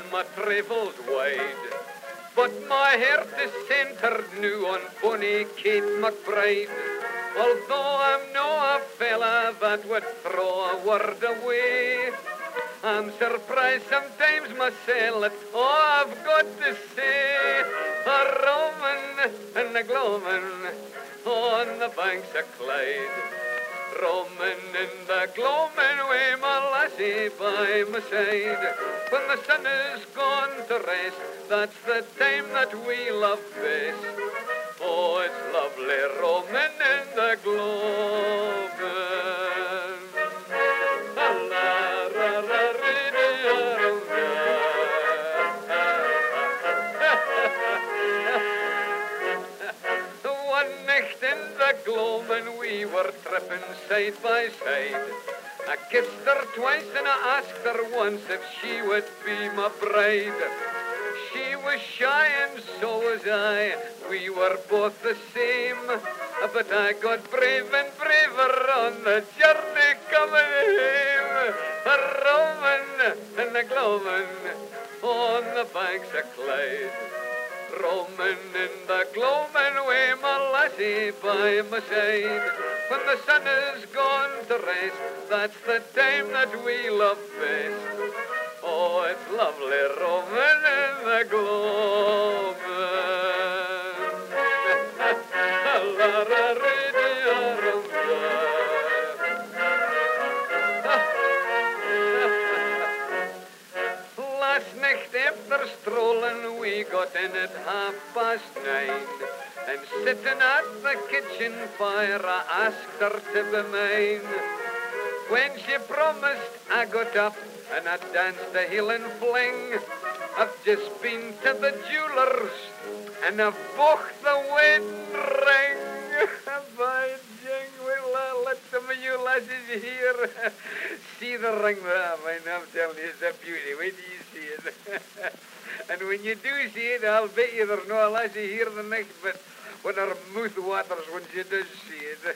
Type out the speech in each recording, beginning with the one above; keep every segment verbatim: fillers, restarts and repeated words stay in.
my travels wide, but my heart is centred new on bonny Kate McBride. Although I'm no a fella that would throw a word away, I'm surprised sometimes myself at all I've got to say. A roamin' and a gloamin' on the banks of Clyde, roamin' in the gloamin' wi' my lassie by my side. When the sun is gone to rest, that's the time that we love best. Oh, it's lovely roamin' in the gloamin'. One night in the gloamin' we were trippin' side by side. I kissed her twice and I asked her once if she would be my bride. She was shy and so was I, we were both the same, but I got brave and braver on the journey coming home. A roamin' and a gloamin' on the banks of Clyde, roamin' in the gloamin' wi' my lassie by my side. When the sun is gone to rest, that's the time that we love best. Oh, it's lovely roamin' in the gloamin'. Last night after strolling we got in at half past nine, and sitting at the kitchen fire I asked her to be mine. When she promised I got up and I danced a heel and fling. I've just been to the jeweller's and I've bought the wedding ring. By jing, well, uh, let some of you lasses here see the ring there. I mean, I'm telling you, it's a beauty. Wait till you see it. And when you do see it, I'll bet you there's no lassie here the next bit when her mouth waters when she does see it.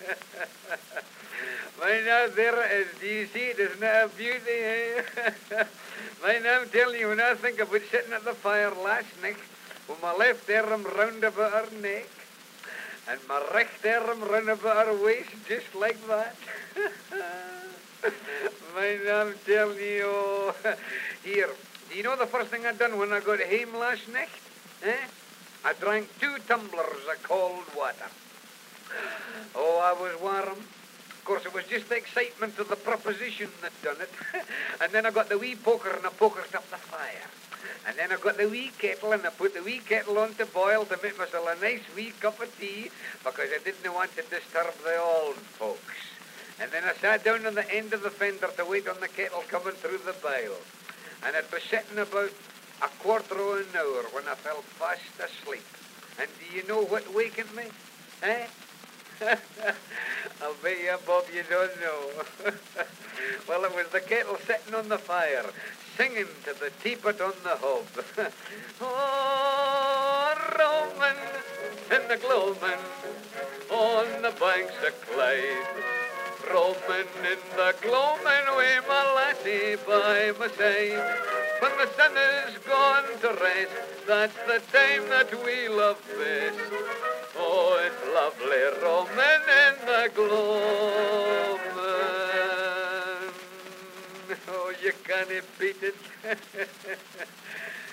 Why, now, there it is. Do you see it? Isn't it a beauty, eh? Why, now, I'm telling you, when I think about sitting at the fire last night, with my left arm round about her neck, and my right arm round about her waist, just like that. Why, now, I'm telling you, oh, here, do you know the first thing I done when I got home last night? Eh? I drank two tumblers of cold water. Oh, I was warm. Of course, it was just the excitement of the proposition that done it. And then I got the wee poker and I pokered up the fire. And then I got the wee kettle and I put the wee kettle on to boil to make myself a nice wee cup of tea because I didn't want to disturb the old folks. And then I sat down on the end of the fender to wait on the kettle coming through the boil. And I'd be sitting about a quarter of an hour when I fell fast asleep. And do you know what wakened me? Eh? I'll bet you, Bob, you don't know. Well, it was the kettle sitting on the fire, singing to the teapot on the hob. Oh, roamin' and the gloamin' on the banks of Clyde, roamin' in the gloamin' wi' my lassie by my side. When the sun is gone to rest, that's the time that we love best. Oh, it's lovely roamin' in the gloamin'. Oh, you can't beat it.